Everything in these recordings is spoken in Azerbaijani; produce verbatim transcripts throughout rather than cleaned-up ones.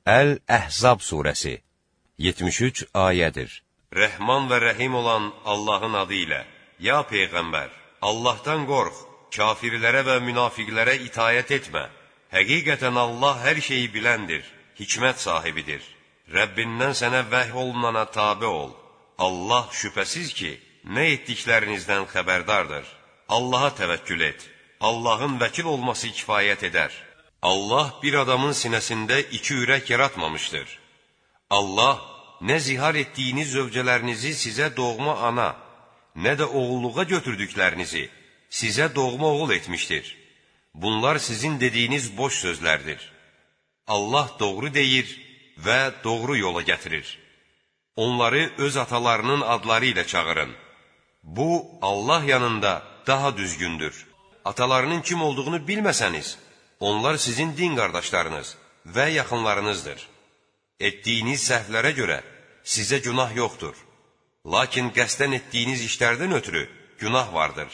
Əl-Əhzab surəsi yetmiş üç ayədir. Rəhman və rəhim olan Allahın adı ilə. Ya Peyğəmbər, Allahdan qorx, kafirlərə və münafiqlərə itayət etmə. Həqiqətən Allah hər şeyi biləndir, hikmət sahibidir. Rəbbindən sənə vəhy olunana tabe ol. Allah şübhəsiz ki, nə etdiklərinizdən xəbərdardır. Allaha təvəkkül et. Allahın vəkil olması kifayət edər. Allah bir adamın sinəsində iki ürək yaratmamışdır. Allah nə zihar etdiyiniz zövcələrinizi sizə doğma ana, nə də oğulluğa götürdüklərinizi sizə doğma oğul etmişdir. Bunlar sizin dediyiniz boş sözlərdir. Allah doğru deyir və doğru yola gətirir. Onları öz atalarının adları ilə çağırın. Bu, Allah yanında daha düzgündür. Atalarının kim olduğunu bilməsəniz, onlar sizin din qardaşlarınız və yaxınlarınızdır. Etdiyiniz səhvlərə görə sizə günah yoxdur. Lakin qəsdən etdiyiniz işlərdən ötürü günah vardır.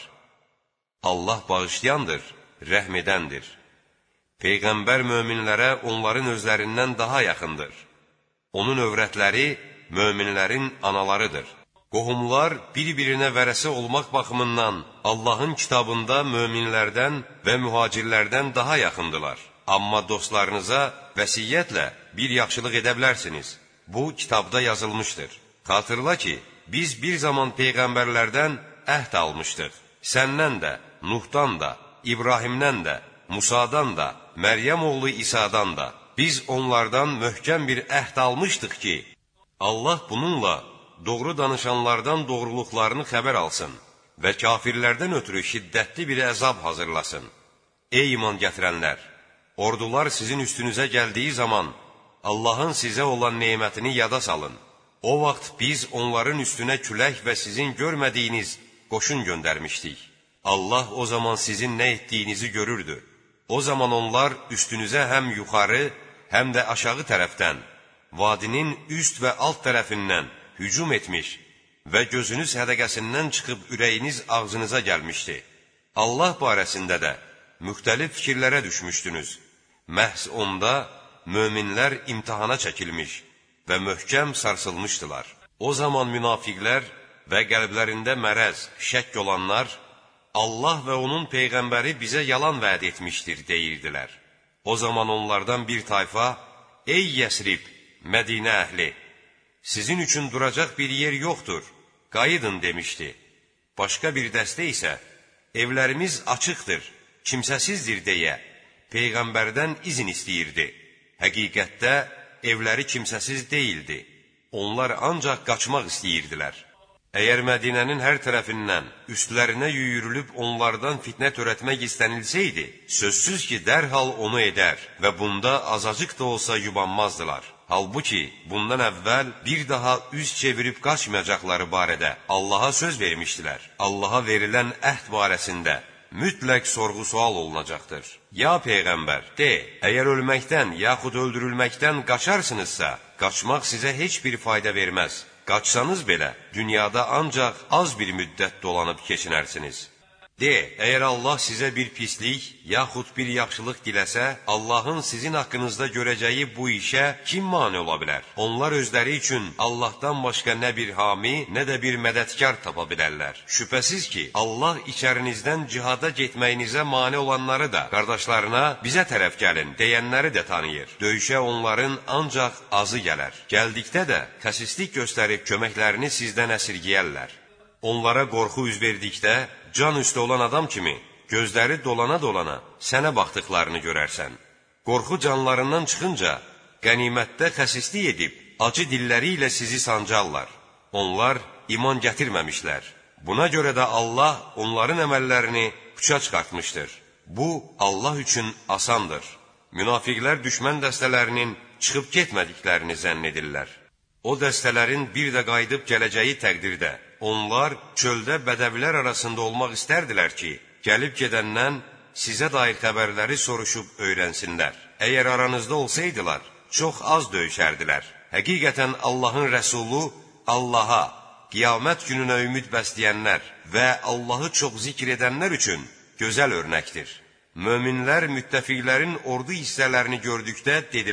Allah bağışlayandır, rəhm edəndir. Peyğəmbər möminlərə onların özlərindən daha yaxındır. Onun övrətləri möminlərin analarıdır. Qohumlar bir-birinə vərəsə olmaq baxımından Allahın kitabında möminlərdən və mühacirlərdən daha yaxındılar. Amma dostlarınıza vəsiyyətlə bir yaxşılıq edə bilərsiniz. Bu, kitabda yazılmışdır. Xatırla ki, biz bir zaman peyğəmbərlərdən əhd almışdıq. Səndən də, Nuhdan da, İbrahimdən də, Musadan da, Məryəm oğlu İsa'dan da. Biz onlardan möhkəm bir əhd almışdıq ki, Allah bununla doğru danışanlardan doğruluqlarını xəbər alsın və kafirlərdən ötürü şiddətli bir əzab hazırlasın. Ey iman gətirənlər! Ordular sizin üstünüzə gəldiyi zaman Allahın sizə olan nemətini yada salın. O vaxt biz onların üstünə külək və sizin görmədiyiniz qoşun göndərmişdik. Allah o zaman sizin nə etdiyinizi görürdü. O zaman onlar üstünüzə həm yuxarı, həm də aşağı tərəfdən, vadinin üst və alt tərəfindən hücum etmiş və gözünüz hədəqəsindən çıxıb ürəyiniz ağzınıza gəlmişdi. Allah barəsində də müxtəlif fikirlərə düşmüşdünüz. Məhz onda möminlər imtihana çəkilmiş və möhkəm sarsılmışdılar. O zaman münafiqlər və qəlblərində mərəz, şəkk olanlar, Allah və onun Peyğəmbəri bizə yalan vəd etmişdir, deyirdilər. O zaman onlardan bir tayfa, ey Yəsrib, Mədinə əhli, sizin üçün duracaq bir yer yoxdur, qayıdın demişdi. Başqa bir dəstə isə, evlərimiz açıqdır, kimsəsizdir deyə, Peyğəmbərdən izin istəyirdi. Həqiqətdə evləri kimsəsiz deyildi. Onlar ancaq qaçmaq istəyirdilər. Əgər Mədinənin hər tərəfindən üstlərinə yüyürülüb onlardan fitnə törətmək istənilsəydi, sözsüz ki, dərhal onu edər və bunda azacıq da olsa yubanmazdılar. Halbuki, bundan əvvəl bir daha üz çevirib qaçmayacaqları barədə Allaha söz vermişdilər. Allaha verilən əhd barəsində mütləq sorğu-sual olunacaqdır. Ya Peyğəmbər, de, əgər ölməkdən yaxud öldürülməkdən qaçarsınızsa, qaçmaq sizə heç bir fayda verməz. Qaçsanız belə, dünyada ancaq az bir müddət dolanıb keçinərsiniz. De, əgər Allah sizə bir pislik, yaxud bir yaxşılıq diləsə, Allahın sizin haqqınızda görəcəyi bu işə kim mane ola bilər? Onlar özləri üçün Allahdan başqa nə bir hami, nə də bir mədədkar tapa bilərlər. Şübhəsiz ki, Allah içərinizdən cihada getməyinizə mane olanları da, qardaşlarına bizə tərəf gəlin, deyənləri də tanıyır. Döyüşə onların ancaq azı gələr. Gəldikdə də xəsislik göstərib köməklərini sizdən əsirgiyərlər. Onlara qorxu üz verdikdə, can üstə olan adam kimi, gözləri dolana-dolana sənə baxdıqlarını görərsən. Qorxu canlarından çıxınca, qənimətdə xəsislik edib, acı dilləri ilə sizi sancarlar. Onlar iman gətirməmişlər. Buna görə də Allah onların əməllərini puça çıxartmışdır. Bu, Allah üçün asandır. Münafiqlər düşmən dəstələrinin çıxıb getmədiklərini zənn edirlər. O dəstələrin bir də qayıdıb gələcəyi təqdirdə, onlar çöldə bədəvilər arasında olmaq istərdilər ki, gəlib gedəndən sizə dair xəbərləri soruşub öyrənsinlər. Əgər aranızda olsaydılar, çox az döyüşərdilər. Həqiqətən Allahın rəsulu Allaha, qiyamət gününə ümid bəsləyənlər və Allahı çox zikr edənlər üçün gözəl örnəkdir. Möminlər müttəfiqlərin ordu hissələrini gördükdə dedilər,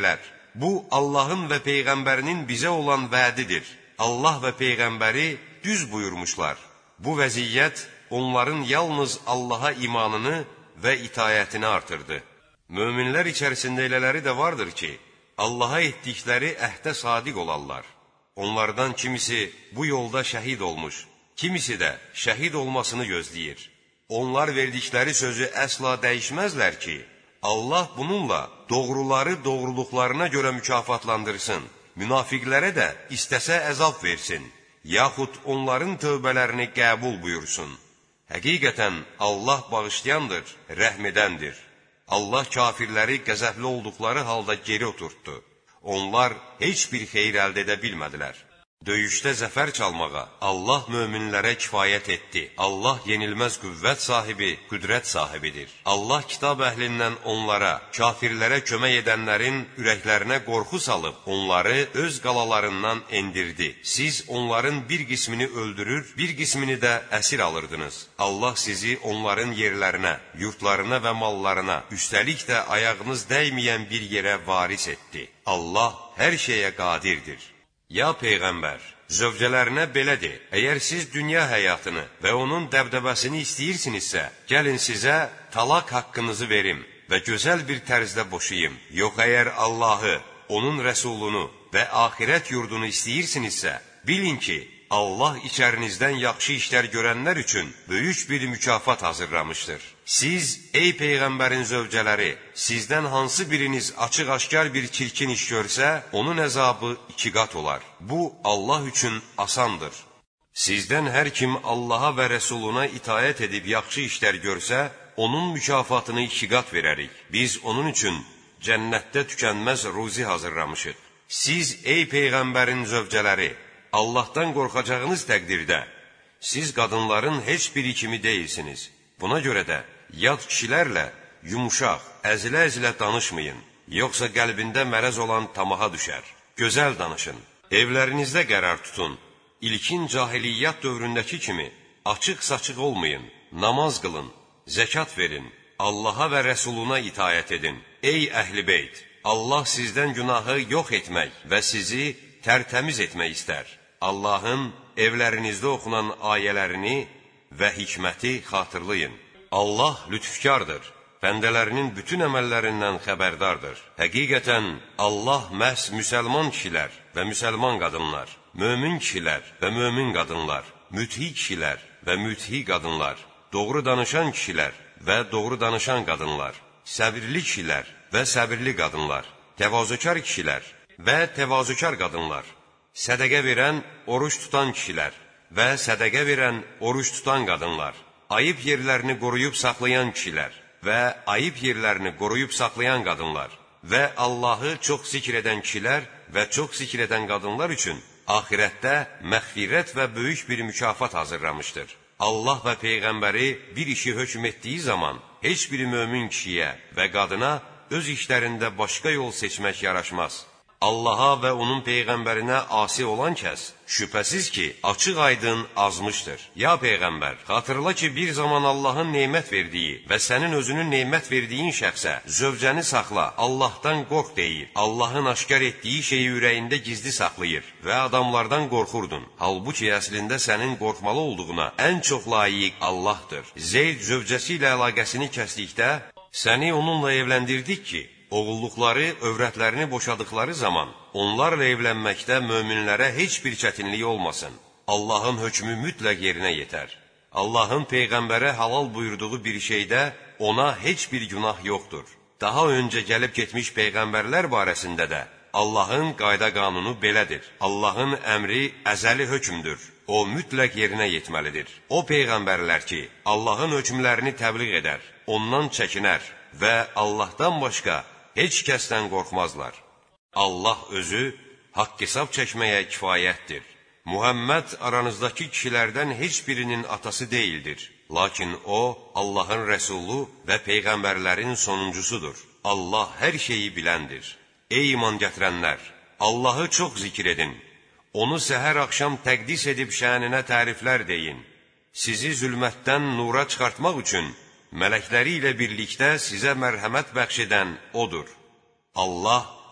Bu, Allahın və Peyğəmbərinin bizə olan vədidir. Allah və Peyğəmbəri düz buyurmuşlar. Bu vəziyyət onların yalnız Allaha imanını və itayətini artırdı. Möminlər içərisində elələri də vardır ki, Allaha etdikləri əhdə sadiq olarlar. Onlardan kimisi bu yolda şəhid olmuş, kimisi də şəhid olmasını gözləyir. Onlar verdikləri sözü əsla dəyişməzlər ki, Allah bununla doğruları doğruluqlarına görə mükafatlandırsın, münafiqlərə də istəsə əzab versin, yaxud onların tövbələrini qəbul buyursun. Həqiqətən Allah bağışlayandır, rəhm edəndir. Allah kafirləri qəzəbli olduqları halda geri oturtdu. Onlar heç bir xeyir əldə edə bilmədilər. Döyüşdə zəfər çalmağa Allah möminlərə kifayət etdi. Allah yenilməz qüvvət sahibi, qüdrət sahibidir. Allah kitab əhlindən onlara, kafirlərə kömək edənlərin ürəklərinə qorxu salıb, onları öz qalalarından endirdi. Siz onların bir qismini öldürür, bir qismini də əsir alırdınız. Allah sizi onların yerlərinə, yurtlarına və mallarına, üstəlik də ayağınız dəyməyən bir yerə varis etdi. Allah hər şeyə qadirdir. Ya Peyğəmbər, zövcələrinə belə de, əgər siz dünya həyatını və onun dəbdəbəsini istəyirsinizsə, gəlin sizə talaq haqqınızı verim və gözəl bir tərzdə boşayım. Yox, əgər Allahı, onun rəsulunu və axirət yurdunu istəyirsinizsə, bilin ki, Allah içərinizdən yaxşı işlər görənlər üçün böyük bir mükafat hazırlamışdır. Siz, ey Peyğəmbərin zövcələri, sizdən hansı biriniz açıq-aşkar bir çirkin iş görsə, onun əzabı iki qat olar. Bu, Allah üçün asandır. Sizdən hər kim Allaha və Rəsuluna itayət edib yaxşı işlər görsə, onun mükafatını iki qat verərik. Biz onun üçün cənnətdə tükənməz ruzi hazırlamışıq. Siz, ey Peyğəmbərin zövcələri, Allahdan qorxacağınız təqdirdə, siz qadınların heç biri kimi deyilsiniz. Buna görə də, yad kişilərlə yumuşaq, əzilə-əzilə danışmayın, yoxsa qəlbində mərəz olan tamaha düşər. Gözəl danışın, evlərinizdə qərar tutun, ilkin cahiliyyat dövründəki kimi açıq-saçıq olmayın, namaz qılın, zəkat verin, Allaha və Rəsuluna itayət edin. Ey əhl-i beyt, Allah sizdən günahı yox etmək və sizi tərtəmiz etmək istər. Allahın evlərinizdə oxunan ayələrini və hikməti xatırlayın. Allah lütfkardır, bəndələrinin bütün əməllərindən xəbərdardır. Həqiqətən, Allah məhz müsəlman kişilər və müsəlman qadınlar, mömin kişilər və mömin qadınlar, müthi kişilər və müthi qadınlar, doğru danışan kişilər və doğru danışan qadınlar, səbirli kişilər və səbirli qadınlar, təvazökar kişilər və təvazökar qadınlar, sədəqə verən, oruç tutan kişilər və sədəqə verən, oruç tutan qadınlar, ayıb yerlərini qoruyub saxlayan kişilər və ayıb yerlərini qoruyub saxlayan qadınlar və Allahı çox zikr edən kişilər və çox zikr edən qadınlar üçün axirətdə məğfirət və böyük bir mükafat hazırlamışdır. Allah və Peyğəmbəri bir işi hökm etdiyi zaman heç bir mömin kişiyə və qadına öz işlərində başqa yol seçmək yaraşmaz. Allaha və onun Peyğəmbərinə asi olan kəs, şübhəsiz ki, açıq-aydın azmışdır. Ya Peyğəmbər, xatırla ki, bir zaman Allahın neymət verdiyi və sənin özünün neymət verdiyin şəxsə, zövcəni saxla, Allahdan qorx deyir. Allahın aşkar etdiyi şeyi ürəyində gizli saxlayır və adamlardan qorxurdun. Halbuki, əslində sənin qorxmalı olduğuna ən çox layiq Allahdır. Zeyd zövcəsi ilə əlaqəsini kəsdikdə, səni onunla evləndirdik ki, oğulluqları, övrətlərini boşadıqları zaman onlarla evlənməkdə möminlərə heç bir çətinlik olmasın. Allahın hökmü mütləq yerinə yetər. Allahın Peyğəmbərə halal buyurduğu bir şeydə ona heç bir günah yoxdur. Daha öncə gəlib getmiş Peyğəmbərlər barəsində də Allahın qayda qanunu belədir. Allahın əmri əzəli hökmdür. O mütləq yerinə yetməlidir. O Peyğəmbərlər ki, Allahın hökmlərini təbliğ edər, ondan çəkinər və Allahdan başqa heç kəsdən qorxmazlar. Allah özü haqq hesab çəkməyə kifayətdir. Muhammed aranızdakı kişilərdən heç birinin atası deyildir. Lakin o, Allahın rəsulu və peyğəmbərlərin sonuncusudur. Allah hər şeyi biləndir. Ey iman gətirənlər! Allahı çox zikr edin. Onu səhər-axşam təqdis edib şəninə təriflər deyin. Sizi zülmətdən nura çıxartmaq üçün mələkləri ilə birlikdə sizə mərhəmət bəxş edən odur. Allah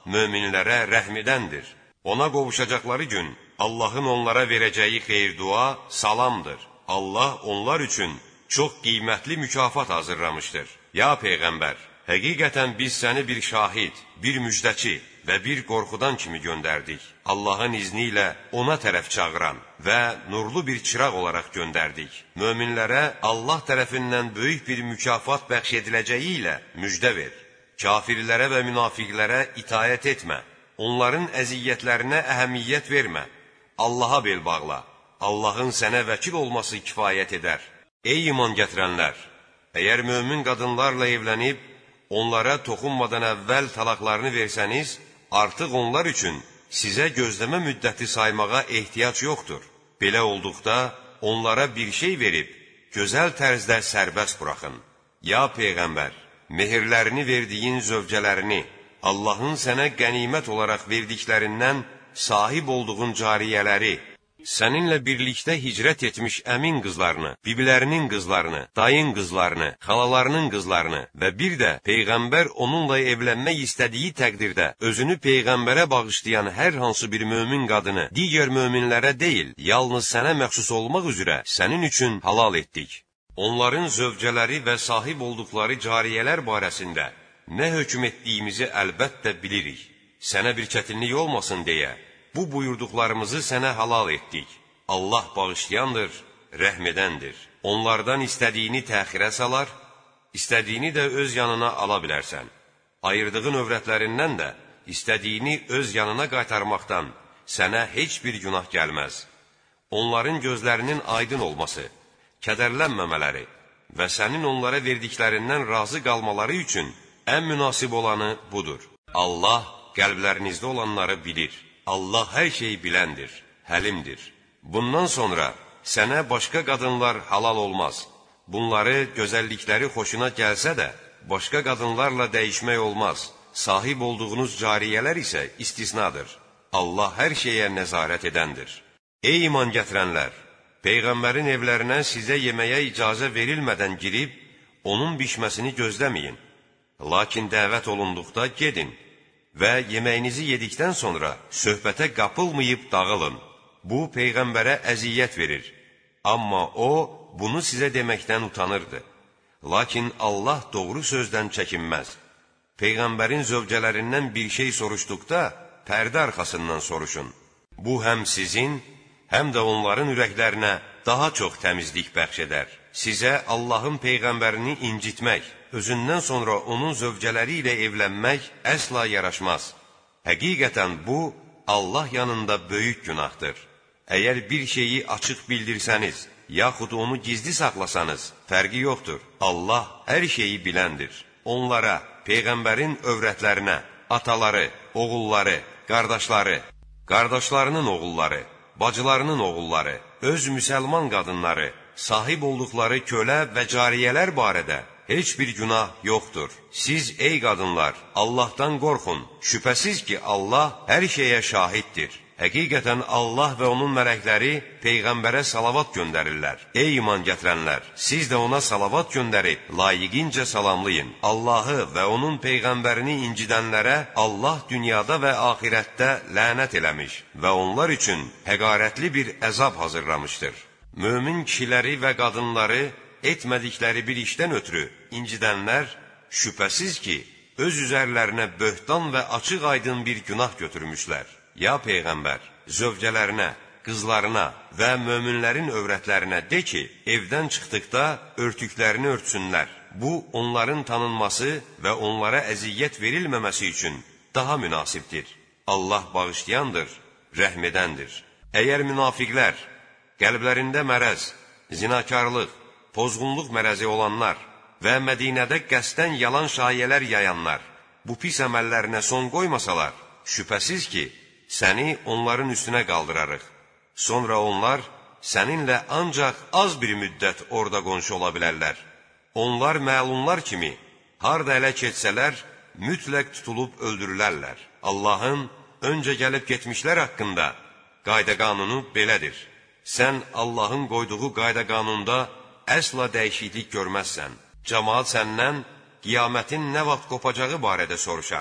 möminlərə rəhm edəndir. Ona qovuşacaqları gün Allahın onlara verəcəyi xeyir-dua salamdır. Allah onlar üçün çox qiymətli mükafat hazırlamışdır. Ya Peyğəmbər, həqiqətən biz səni bir şahid, bir müjdəçi və bir qorxudan kimi göndərdik. Allahın izni ilə ona tərəf çağıran və nurlu bir çıraq olaraq göndərdik. Möminlərə Allah tərəfindən böyük bir mükafat bəxş ediləcəyi ilə müjdə ver. Kafirlərə və münafiqlərə itayət etmə. Onların əziyyətlərinə əhəmiyyət vermə. Allaha bel bağla. Allahın sənə vəkil olması kifayət edər. Ey iman gətirənlər! Əgər mömin qadınlarla evlənib, onlara toxunmadan əvvəl talaqlarını versəniz, artıq onlar üçün sizə gözləmə müddəti saymağa ehtiyac yoxdur. Belə olduqda, onlara bir şey verib, gözəl tərzdə sərbəst buraxın. Ya Peyğəmbər, mehirlərini verdiyin zövcələrini, Allahın sənə qənimət olaraq verdiklərindən sahib olduğun cariyələri, səninlə birlikdə hicrət etmiş əmin qızlarını, bibilərinin qızlarını, dayın qızlarını, xalalarının qızlarını və bir də Peyğəmbər onunla evlənmək istədiyi təqdirdə özünü Peyğəmbərə bağışlayan hər hansı bir mömin qadını digər möminlərə deyil, yalnız sənə məxsus olmaq üzrə sənin üçün halal etdik. Onların zövcələri və sahib olduqları cariyələr barəsində nə hökm etdiyimizi əlbəttə bilirik. Sənə bir çətinlik olmasın deyə bu buyurduqlarımızı sənə halal etdik. Allah bağışlayandır, rəhm edəndir. Onlardan istədiyini təxirə salar, istədiyini də öz yanına ala bilərsən. Ayırdığın övrətlərindən də istədiyini öz yanına qaytarmaqdan sənə heç bir günah gəlməz. Onların gözlərinin aydın olması, kədərlənməmələri və sənin onlara verdiklərindən razı qalmaları üçün ən münasib olanı budur. Allah qəlblərinizdə olanları bilir. Allah hər şeyi biləndir, həlimdir. Bundan sonra sənə başqa qadınlar halal olmaz. Bunları gözəllikləri xoşuna gəlsə də, başqa qadınlarla dəyişmək olmaz. Sahib olduğunuz cariyələr isə istisnadır. Allah hər şeyə nəzarət edəndir. Ey iman gətirənlər! Peyğəmbərin evlərinə sizə yeməyə icazə verilmədən girib, onun bişməsini gözləməyin. Lakin dəvət olunduqda gedin və yeməyinizi yedikdən sonra söhbətə qapılmayıb dağılın. Bu, Peyğəmbərə əziyyət verir. Amma o, bunu sizə deməkdən utanırdı. Lakin Allah doğru sözdən çəkinməz. Peyğəmbərin zövcələrindən bir şey soruşduqda, pərdə arxasından soruşun. Bu, həm sizin, həm də onların ürəklərinə daha çox təmizlik bəxş edər. Sizə Allahın Peyğəmbərini incitmək, özündən sonra onun zövcələri ilə evlənmək əsla yaraşmaz. Həqiqətən bu, Allah yanında böyük günahdır. Əgər bir şeyi açıq bildirsəniz, yaxud onu gizli saxlasanız, fərqi yoxdur. Allah hər şeyi biləndir. Onlara, Peyğəmbərin övrətlərinə, ataları, oğulları, qardaşları, qardaşlarının oğulları, bacılarının oğulları, öz müsəlman qadınları, sahib olduqları kölə və cariyələr barədə heç bir günah yoxdur. Siz, ey qadınlar, Allahdan qorxun. Şübhəsiz ki, Allah hər şeyə şahiddir. Həqiqətən Allah və onun mələkləri Peyğəmbərə salavat göndərirlər. Ey iman gətirənlər, siz də ona salavat göndərib, layiqincə salamlayın. Allahı və onun Peyğəmbərini incidənlərə Allah dünyada və axirətdə lənət eləmiş və onlar üçün həqarətli bir əzab hazırlamışdır. Mömin kişiləri və qadınları etmədikləri bir işdən ötürü incidənlər şübhəsiz ki, öz üzərlərinə böhtan və açıq aydın bir günah götürmüşlər. Ya Peyğəmbər, zövcələrinə, qızlarına və möminlərin övrətlərinə de ki, evdən çıxdıqda örtüklərini örtsünlər. Bu, onların tanınması və onlara əziyyət verilməməsi üçün daha münasibdir. Allah bağışlayandır, rəhm edəndir. Əgər münafiqlər, qəlblərində mərəz, zinakarlıq, pozğunluq mərəzi olanlar və Mədinədə qəsdən yalan şayələr yayanlar bu pis əməllərinə son qoymasalar, şübhəsiz ki, səni onların üstünə qaldırarıq. Sonra onlar səninlə ancaq az bir müddət orada qonşu ola bilərlər. Onlar məlumlar kimi, harda ələ keçsələr, mütləq tutulub öldürülərlər. Allahın öncə gəlib getmişlər haqqında qayda-qanunu belədir. Sən Allahın qoyduğu qayda-qanunda əsla dəyişiklik görməzsən. Cəmaat səndən qiyamətin nə vaxt qopacağı barədə soruşar.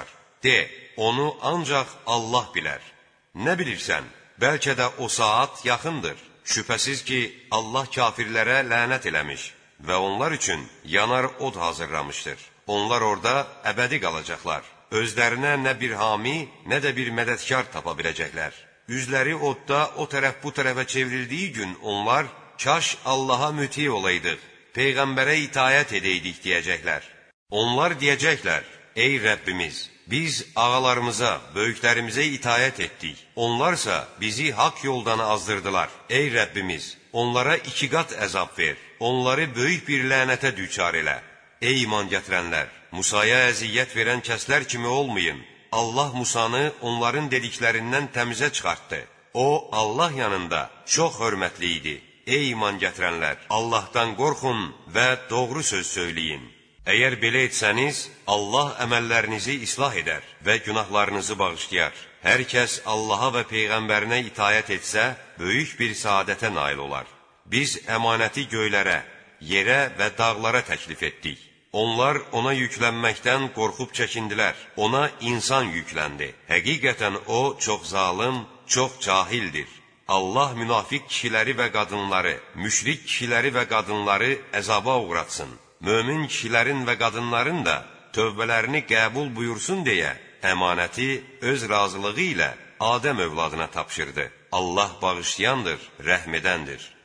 De, onu ancaq Allah bilər. Nə bilirsən, bəlkə də o saat yaxındır. Şübhəsiz ki, Allah kafirlərə lənət eləmiş və onlar üçün yanar od hazırlamışdır. Onlar orada əbədi qalacaqlar. Özlərinə nə bir hami, nə də bir mədədkar tapa biləcəklər. Üzləri odda o tərəf bu tərəfə çevrildiyi gün onlar, kaş Allaha müti olaydıq, Peyğəmbərə itayət edəydik deyəcəklər. Onlar deyəcəklər, ey Rəbbimiz, biz ağalarımıza, böyüklərimizə itayət etdik. Onlarsa bizi haqq yoldan azdırdılar. Ey Rəbbimiz, onlara iki qat əzab ver. Onları böyük bir lənətə düçar elə. Ey iman gətirənlər, Musaya əziyyət verən kəslər kimi olmayın. Allah Musanı onların dediklərindən təmizə çıxartdı. O, Allah yanında çox hörmətli idi. Ey iman gətirənlər, Allahdan qorxun və doğru söz söyləyin. Əgər belə etsəniz, Allah əməllərinizi islah edər və günahlarınızı bağışlayar. Hər kəs Allaha və Peyğəmbərinə itayət etsə, böyük bir saadətə nail olar. Biz əmanəti göylərə, yerə və dağlara təklif etdik. Onlar ona yüklənməkdən qorxub çəkindilər. Ona insan yükləndi. Həqiqətən o, çox zalım, çox cahildir. Allah münafiq kişiləri və qadınları, müşrik kişiləri və qadınları əzaba uğratsın. Mömin kişilərin və qadınların da tövbələrini qəbul buyursun deyə əmanəti öz razılığı ilə Adəm övladına tapşırdı. Allah bağışlayandır, rəhm edəndir.